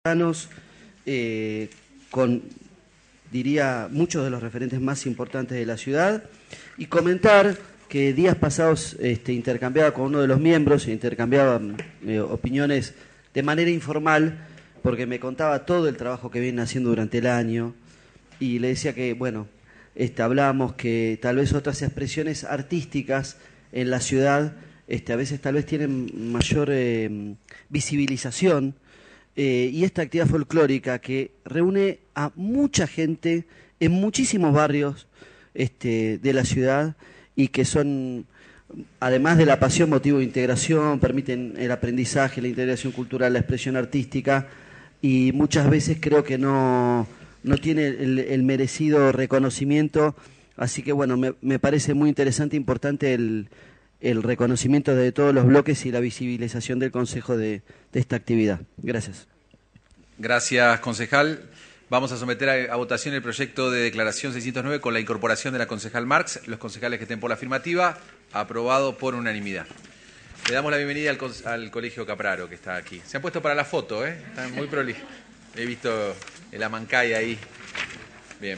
Con, diría, muchos de los referentes más importantes de la ciudad, y comentar que días pasados intercambiaba con uno de los miembros, intercambiaban opiniones de manera informal, porque me contaba todo el trabajo que vienen haciendo durante el año, y le decía que, bueno, hablábamos que tal vez otras expresiones artísticas en la ciudad a veces tal vez tienen mayor visibilización, y esta actividad folclórica que reúne a mucha gente en muchísimos barrios de la ciudad, y que son, además de la pasión, motivo de integración, permiten el aprendizaje, la integración cultural, la expresión artística, y muchas veces creo que no tiene el merecido reconocimiento. Así que bueno, me parece muy interesante e importante el reconocimiento de todos los bloques y la visibilización del Consejo de esta actividad. Gracias. Gracias, concejal. Vamos a someter a votación el proyecto de declaración 609 con la incorporación de la concejal Marx. Los concejales que estén por la afirmativa, aprobado por unanimidad. Le damos la bienvenida al Colegio Capraro, que está aquí. Se han puesto para la foto, ¿eh? Están muy prolijos. He visto el Amancay ahí. Bien.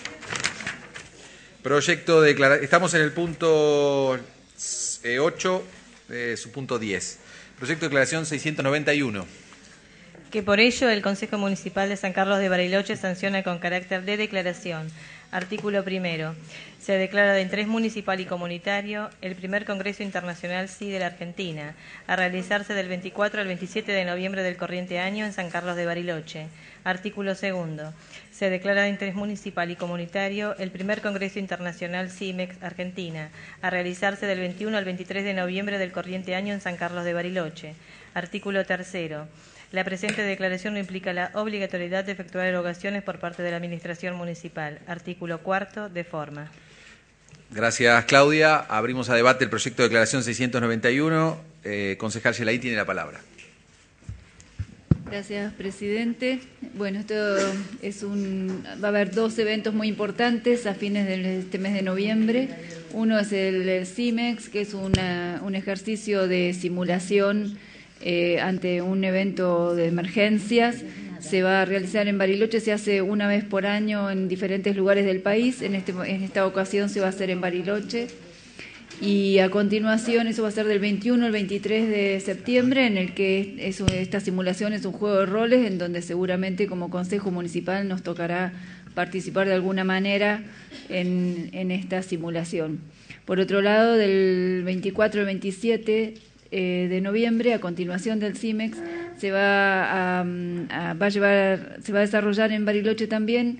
Proyecto de declaración. Estamos en el punto 8, su punto 10. Proyecto de declaración 691. Que por ello el Consejo Municipal de San Carlos de Bariloche sanciona con carácter de declaración. Artículo primero. Se declara de interés municipal y comunitario el primer Congreso Internacional Sí de la Argentina, a realizarse del 24 al 27 de noviembre del corriente año en San Carlos de Bariloche. Artículo segundo. Se declara de interés municipal y comunitario el primer Congreso Internacional CIMEX Argentina, a realizarse del 21 al 23 de noviembre del corriente año en San Carlos de Bariloche. Artículo tercero. La presente declaración no implica la obligatoriedad de efectuar erogaciones por parte de la Administración Municipal. Artículo cuarto, de forma. Gracias, Claudia. Abrimos a debate el proyecto de declaración 691. Concejal Yelaí tiene la palabra. Gracias, presidente. Bueno, esto es va a haber dos eventos muy importantes a fines de este mes de noviembre. Uno es el CIMEX, que es un ejercicio de simulación ante un evento de emergencias. Se va a realizar en Bariloche, se hace una vez por año en diferentes lugares del país. En esta ocasión se va a hacer en Bariloche. Y a continuación, eso va a ser del 21 al 23 de septiembre, en el que esta simulación es un juego de roles, en donde seguramente como Consejo Municipal nos tocará participar de alguna manera en esta simulación. Por otro lado, del 24 al 27 de noviembre, a continuación del CIMEX, se va a desarrollar en Bariloche también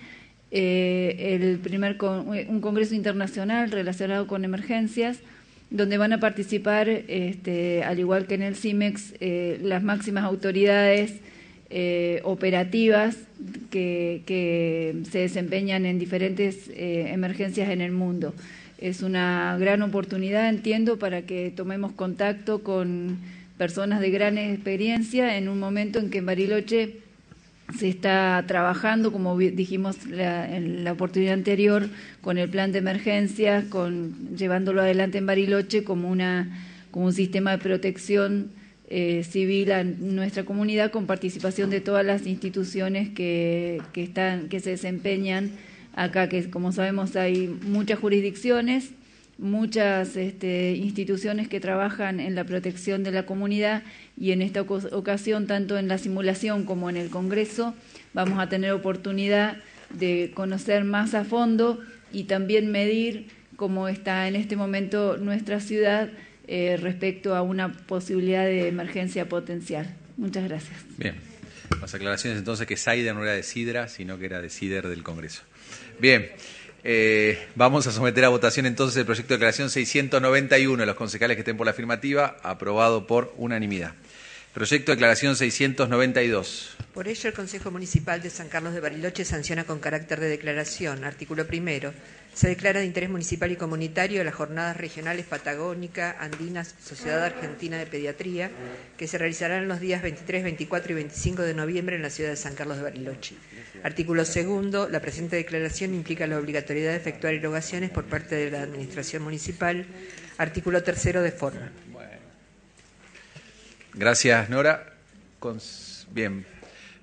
un congreso internacional relacionado con emergencias, donde van a participar, al igual que en el CIMEX, las máximas autoridades operativas que se desempeñan en diferentes emergencias en el mundo. Es una gran oportunidad, entiendo, para que tomemos contacto con personas de gran experiencia en un momento en que en Bariloche se está trabajando, como dijimos en la oportunidad anterior, con el plan de emergencias, llevándolo adelante en Bariloche como un sistema de protección civil a nuestra comunidad, con participación de todas las instituciones que se desempeñan acá, que como sabemos hay muchas jurisdicciones, muchas instituciones que trabajan en la protección de la comunidad, y en esta ocasión, tanto en la simulación como en el Congreso, vamos a tener oportunidad de conocer más a fondo y también medir cómo está en este momento nuestra ciudad respecto a una posibilidad de emergencia potencial. Muchas gracias. Bien, las aclaraciones entonces que Saida no era de Sidra, sino que era de Cider del Congreso. Bien. Vamos a someter a votación entonces el proyecto de declaración 691. Los concejales que estén por la afirmativa, aprobado por unanimidad. Proyecto de declaración 692. Por ello, el Consejo Municipal de San Carlos de Bariloche sanciona con carácter de declaración. Artículo primero. Se declara de interés municipal y comunitario las jornadas regionales Patagónica, Andinas, Sociedad Argentina de Pediatría, que se realizarán los días 23, 24 y 25 de noviembre en la ciudad de San Carlos de Bariloche. Artículo segundo. La presente declaración implica la obligatoriedad de efectuar erogaciones por parte de la Administración Municipal. Artículo tercero, de forma. Gracias, Nora. Bien.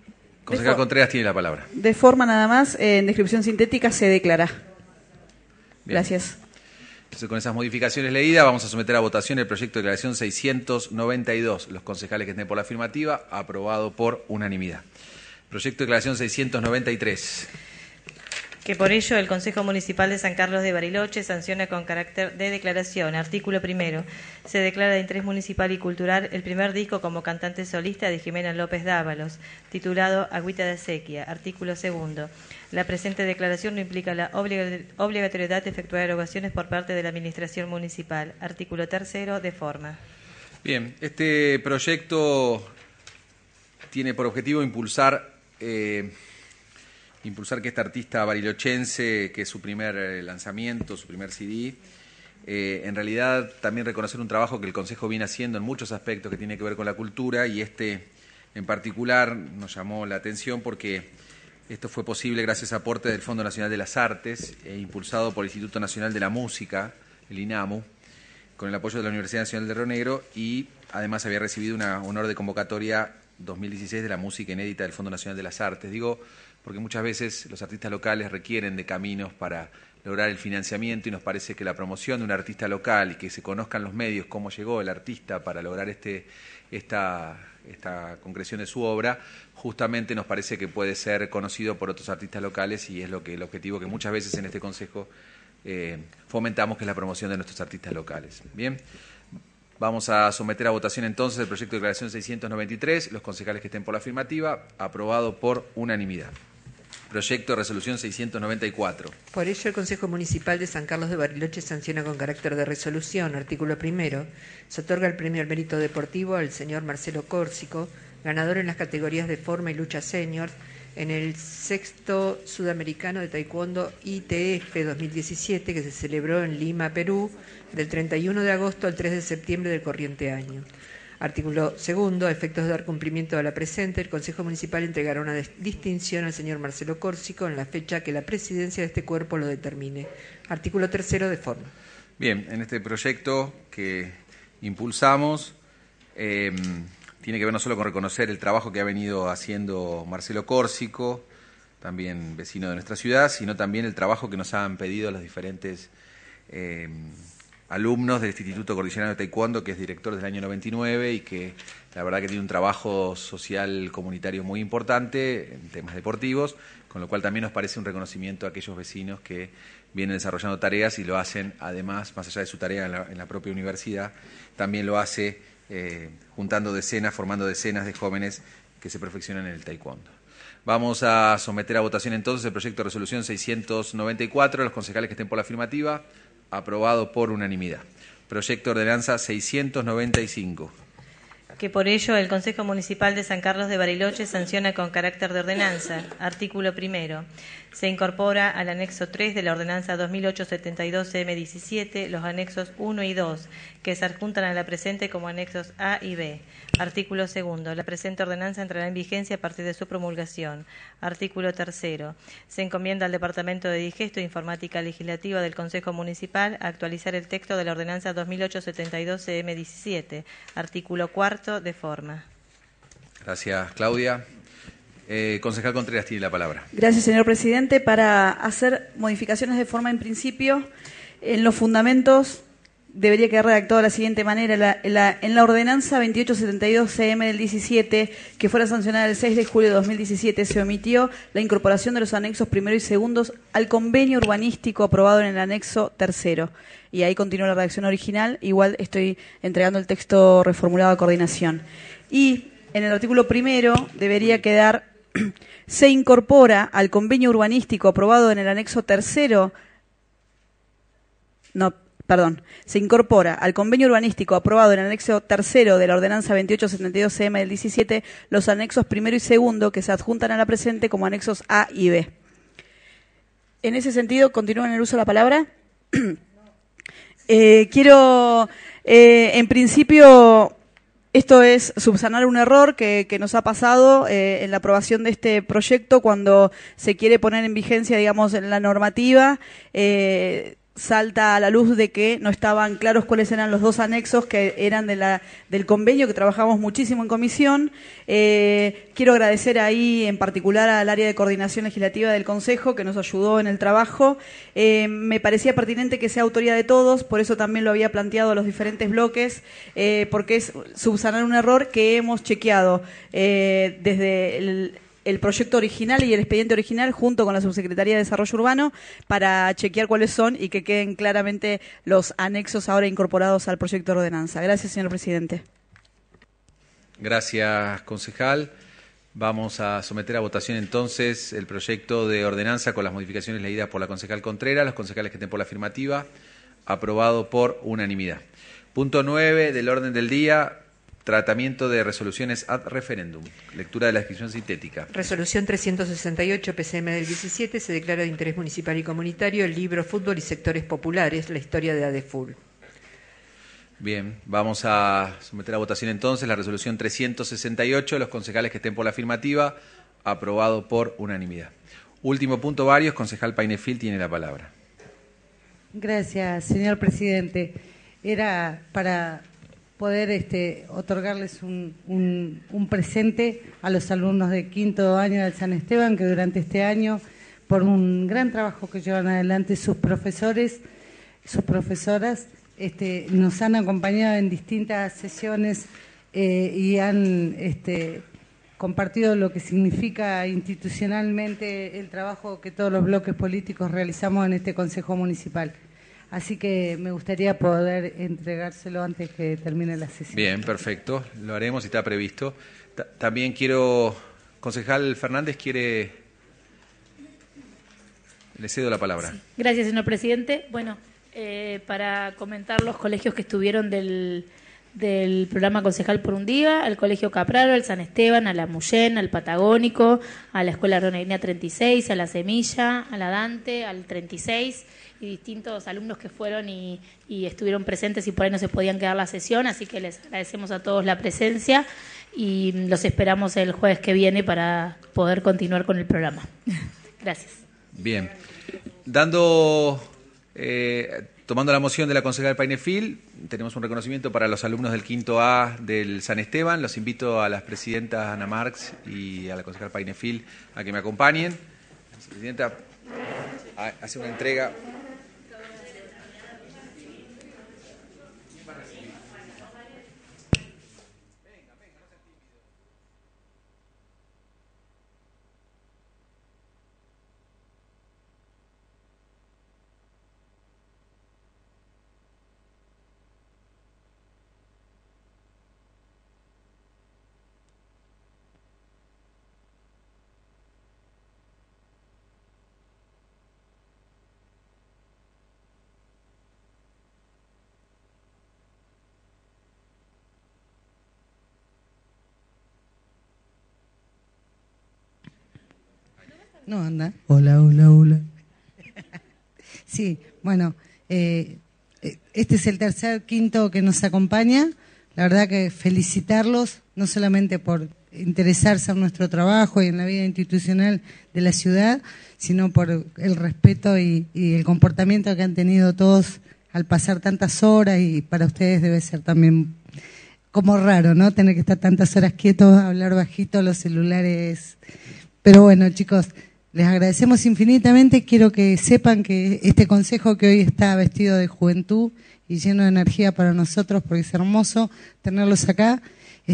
Concejal Contreras tiene la palabra. De forma nada más, en descripción sintética se declara. Bien. Gracias. Entonces, con esas modificaciones leídas, vamos a someter a votación el proyecto de declaración 692. Los concejales que estén por la afirmativa, aprobado por unanimidad. Proyecto de declaración 693. Que por ello el Consejo Municipal de San Carlos de Bariloche sanciona con carácter de declaración. Artículo primero. Se declara de interés municipal y cultural el primer disco como cantante solista de Jimena López Dávalos, titulado Agüita de Sequía. Artículo segundo. La presente declaración no implica la obligatoriedad de efectuar erogaciones por parte de la Administración Municipal. Artículo tercero, de forma. Bien, este proyecto tiene por objetivo impulsar que este artista barilochense, que es su primer lanzamiento, su primer CD, en realidad también reconocer un trabajo que el Consejo viene haciendo en muchos aspectos que tiene que ver con la cultura, y este en particular nos llamó la atención porque esto fue posible gracias a aporte del Fondo Nacional de las Artes, impulsado por el Instituto Nacional de la Música, el INAMU, con el apoyo de la Universidad Nacional de Río Negro, y además había recibido una honor de convocatoria 2016 de la música inédita del Fondo Nacional de las Artes. Digo, porque muchas veces los artistas locales requieren de caminos para lograr el financiamiento, y nos parece que la promoción de un artista local y que se conozcan los medios cómo llegó el artista para lograr esta concreción de su obra, justamente nos parece que puede ser conocido por otros artistas locales, y es el objetivo que muchas veces en este Consejo fomentamos, que es la promoción de nuestros artistas locales. Bien, vamos a someter a votación entonces el proyecto de declaración 693. Los concejales que estén por la afirmativa, aprobado por unanimidad. Proyecto de resolución 694. Por ello, el Consejo Municipal de San Carlos de Bariloche sanciona con carácter de resolución. Artículo primero. Se otorga el premio al mérito deportivo al señor Marcelo Córsico, ganador en las categorías de forma y lucha senior en el 6º Sudamericano de Taekwondo ITF 2017, que se celebró en Lima, Perú, del 31 de agosto al 3 de septiembre del corriente año. Artículo segundo. A efectos de dar cumplimiento a la presente, el Consejo Municipal entregará una distinción al señor Marcelo Córsico en la fecha que la presidencia de este cuerpo lo determine. Artículo tercero, de forma. Bien, en este proyecto que impulsamos, tiene que ver no solo con reconocer el trabajo que ha venido haciendo Marcelo Córsico, también vecino de nuestra ciudad, sino también el trabajo que nos han pedido los diferentes alumnos del Instituto Cordillerano de Taekwondo, que es director desde el año 99 y que la verdad que tiene un trabajo social comunitario muy importante en temas deportivos, con lo cual también nos parece un reconocimiento a aquellos vecinos que vienen desarrollando tareas y lo hacen además, más allá de su tarea en la propia universidad, también lo hace juntando decenas, formando decenas de jóvenes que se perfeccionan en el taekwondo. Vamos a someter a votación entonces el proyecto de resolución 694. Los concejales que estén por la afirmativa, aprobado por unanimidad. Proyecto de ordenanza 695. Que por ello el Consejo Municipal de San Carlos de Bariloche sanciona con carácter de ordenanza. Artículo primero. Se incorpora al anexo 3 de la ordenanza 2872-CM17 los anexos 1 y 2, que se adjuntan a la presente como anexos A y B. Artículo segundo. La presente ordenanza entrará en vigencia a partir de su promulgación. Artículo tercero. Se encomienda al Departamento de Digesto e Informática Legislativa del Consejo Municipal a actualizar el texto de la ordenanza 2872-CM17. Artículo cuarto, de forma. Gracias, Claudia. Concejal Contreras tiene la palabra. Gracias, señor presidente. Para hacer modificaciones de forma, en principio, en los fundamentos debería quedar redactado de la siguiente manera. En la ordenanza 2872-CM del 17, que fuera sancionada el 6 de julio de 2017, se omitió la incorporación de los anexos primero y segundos al convenio urbanístico aprobado en el anexo tercero. Y ahí continúa la redacción original. Igual estoy entregando el texto reformulado a coordinación. Y en el artículo primero debería quedar: se incorpora al convenio urbanístico aprobado en el anexo tercero. Se incorpora al convenio urbanístico aprobado en el anexo tercero de la ordenanza 2872-CM del 17 los anexos primero y segundo que se adjuntan a la presente como anexos A y B. En ese sentido, ¿continúa en el uso de la palabra? Quiero, en principio, esto es subsanar un error que nos ha pasado en la aprobación de este proyecto cuando se quiere poner en vigencia, digamos, en la normativa. salta a la luz de que no estaban claros cuáles eran los dos anexos que eran del convenio, que trabajamos muchísimo en comisión. Quiero agradecer ahí en particular al área de coordinación legislativa del Consejo, que nos ayudó en el trabajo. Me parecía pertinente que sea autoría de todos, por eso también lo había planteado a los diferentes bloques, porque es subsanar un error que hemos chequeado desde el proyecto original y el expediente original junto con la Subsecretaría de Desarrollo Urbano para chequear cuáles son y que queden claramente los anexos ahora incorporados al proyecto de ordenanza. Gracias, señor presidente. Gracias, concejal. Vamos a someter a votación entonces el proyecto de ordenanza con las modificaciones leídas por la concejal Contreras, los concejales que estén por la afirmativa, aprobado por unanimidad. Punto 9 del orden del día. Tratamiento de resoluciones ad referéndum. Lectura de la descripción sintética. Resolución 368, PCM del 17, se declara de interés municipal y comunitario el libro Fútbol y sectores populares, la historia de ADEFUL. Bien, vamos a someter a votación entonces la resolución 368, los concejales que estén por la afirmativa, aprobado por unanimidad. Último punto, varios. Concejal Painefil tiene la palabra. Gracias, señor presidente. Era para poder otorgarles un presente a los alumnos de quinto año del San Esteban, que durante este año, por un gran trabajo que llevan adelante sus profesores, sus profesoras, nos han acompañado en distintas sesiones y han compartido lo que significa institucionalmente el trabajo que todos los bloques políticos realizamos en este Consejo Municipal. Así que me gustaría poder entregárselo antes que termine la sesión. Bien, perfecto. Lo haremos y está previsto. También quiero... Concejal Fernández quiere... Le cedo la palabra. Sí. Gracias, señor presidente. Bueno, para comentar los colegios que estuvieron del programa Concejal por un Día, al Colegio Capraro, al San Esteban, a la Muyén, al Patagónico, a la Escuela Ronaldina 36, a la Semilla, a la Dante, al 36... y distintos alumnos que fueron y estuvieron presentes y por ahí no se podían quedar la sesión, así que les agradecemos a todos la presencia y los esperamos el jueves que viene para poder continuar con el programa. Gracias. Bien. Tomando la moción de la concejal Painefil, tenemos un reconocimiento para los alumnos del quinto A del San Esteban. Los invito a las presidentas Ana Marx y a la concejal Painefil a que me acompañen. La presidenta hace una entrega. No anda. Hola, hola, hola. Sí, bueno, este es el tercer quinto que nos acompaña. La verdad que felicitarlos, no solamente por interesarse en nuestro trabajo y en la vida institucional de la ciudad, sino por el respeto y el comportamiento que han tenido todos al pasar tantas horas, y para ustedes debe ser también como raro, ¿no? Tener que estar tantas horas quietos, hablar bajito, los celulares. Pero bueno, chicos, les agradecemos infinitamente. Quiero que sepan que este consejo que hoy está vestido de juventud y lleno de energía para nosotros, porque es hermoso tenerlos acá,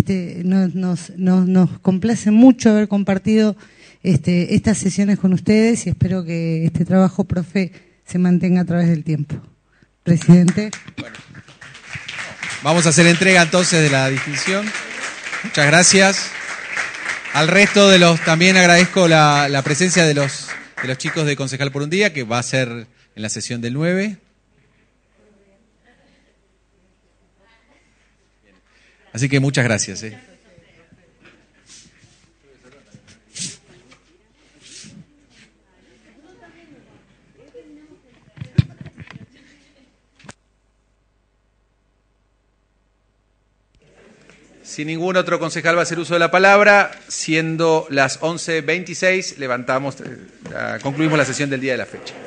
nos complace mucho haber compartido estas sesiones con ustedes, y espero que este trabajo, profe, se mantenga a través del tiempo. Presidente. Bueno, vamos a hacer entrega entonces de la distinción. Muchas gracias. Al resto de los, también agradezco la presencia de los chicos de Concejal por un Día, que va a ser en la sesión del 9. Así que muchas gracias. Si ningún otro concejal va a hacer uso de la palabra, siendo las 11:26, concluimos la sesión del día de la fecha.